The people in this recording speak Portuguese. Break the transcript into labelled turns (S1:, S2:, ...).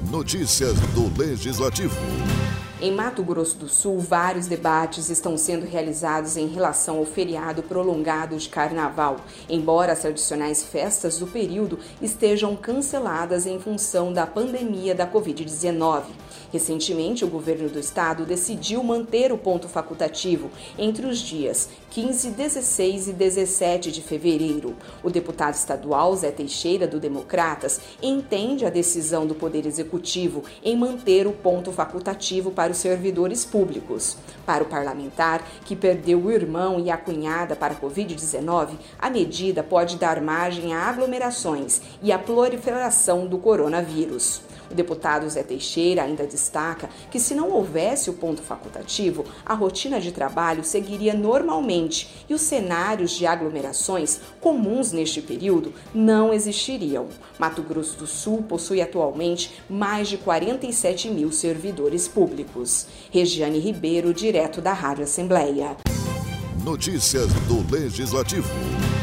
S1: Notícias do Legislativo.
S2: Em Mato Grosso do Sul, vários debates estão sendo realizados em relação ao feriado prolongado de Carnaval, embora as tradicionais festas do período estejam canceladas em função da pandemia da Covid-19. Recentemente, o governo do estado decidiu manter o ponto facultativo entre os dias 15, 16 e 17 de fevereiro. O deputado estadual Zé Teixeira, do Democratas, entende a decisão do Poder Executivo em manter o ponto facultativo para os servidores públicos. Para o parlamentar, que perdeu o irmão e a cunhada para a Covid-19, a medida pode dar margem a aglomerações e à proliferação do coronavírus. O deputado Zé Teixeira ainda destaca que, se não houvesse o ponto facultativo, a rotina de trabalho seguiria normalmente e os cenários de aglomerações comuns neste período não existiriam. Mato Grosso do Sul possui atualmente mais de 47 mil servidores públicos. Regiane Ribeiro, direto da Rádio Assembleia.
S1: Notícias do Legislativo.